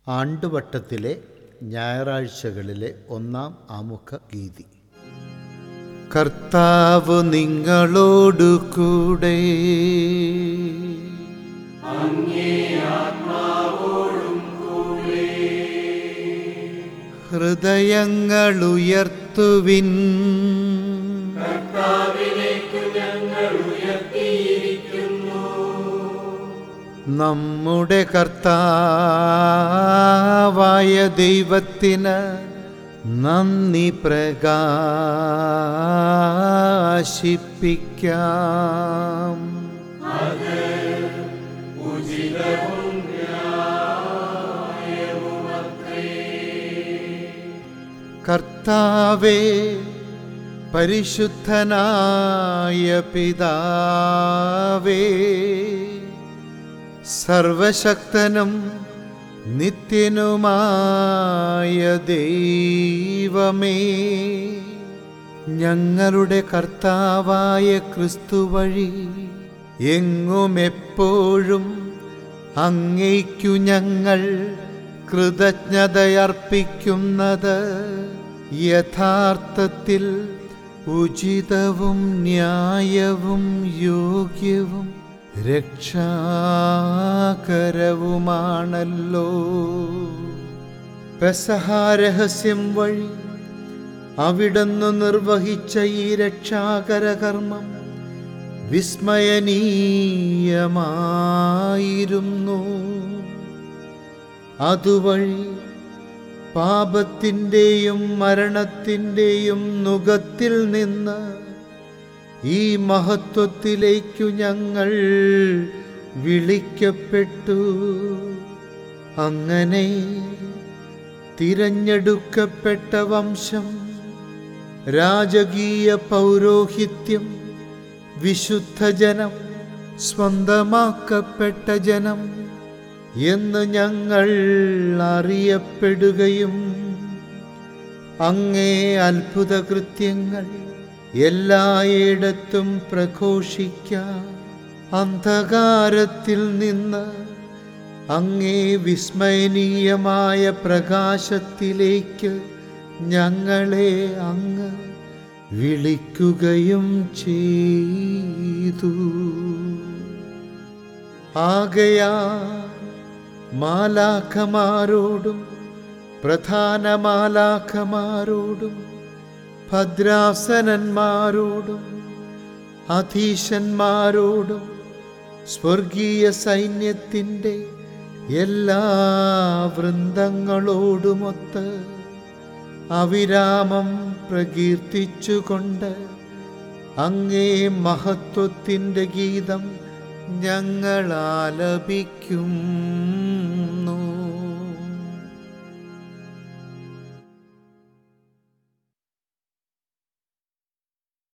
ആണ്ടുവട്ടത്തിലെ ഞായറാഴ്ചകളിലെ ഒന്നാം ആമുഖ ഗീതി. കർത്താവ് നിങ്ങളോടു കൂടെ, ഹൃദയങ്ങൾ ഉയർത്തുവിൻ, നമ്മുടെ കർത്താവായ ദൈവത്തിന് നന്ദി പ്രകാശിപ്പിക്കാം. കർത്താവേ, പരിശുദ്ധനായ പിതാവേ, സർവശക്തനും നിത്യനുമായ ദൈവമേ, ഞങ്ങളുടെ കർത്താവായ ക്രിസ്തു വഴി എങ്ങും എപ്പോഴും അങ്ങേക്കു ഞങ്ങൾ കൃതജ്ഞതയർപ്പിക്കുന്നത് യഥാർത്ഥത്തിൽ ഉചിതവും ന്യായവും യോഗ്യവും രക്ഷാകരവുമാണല്ലോ. പെസഹാരഹസ്യം വഴി അവിടുന്ന് നിർവഹിച്ച ഈ രക്ഷാകര കർമ്മം വിസ്മയനീയമായിരുന്നു. അതുവഴി പാപത്തിൻ്റെയും മരണത്തിൻ്റെയും നുകത്തിൽ നിന്ന് ഈ മഹത്വത്തിലേക്കു ഞങ്ങൾ വിളിക്കപ്പെട്ടു. അങ്ങനെ തിരഞ്ഞെടുക്കപ്പെട്ട വംശം, രാജകീയ പൗരോഹിത്യം, വിശുദ്ധജനം, സ്വന്തമാക്കപ്പെട്ട ജനം എന്ന് ഞങ്ങൾ അറിയപ്പെടുകയും അങ്ങേ അത്ഭുത കൃത്യങ്ങൾ എല്ലായിടത്തും പ്രഘോഷിക്കാൻ അന്ധകാരത്തിൽ നിന്ന് അങ്ങേ വിസ്മയനീയമായ പ്രകാശത്തിലേക്ക് ഞങ്ങളെ അങ്ങ് വിളിക്കുകയും ചെയ്തു. ആകയാൽ മാലാഖമാരോടും പ്രധാന മാലാഖമാരോടും ഭദ്രാസനന്മാരോടും അധീശന്മാരോടും സ്വർഗീയ സൈന്യത്തിൻ്റെ എല്ലാ വൃന്ദങ്ങളോടുമൊത്ത് അവിരാമം പ്രകീർത്തിച്ചുകൊണ്ട് അങ്ങേ മഹത്വത്തിൻ്റെ ഗീതം ഞങ്ങൾ ആലപിക്കും.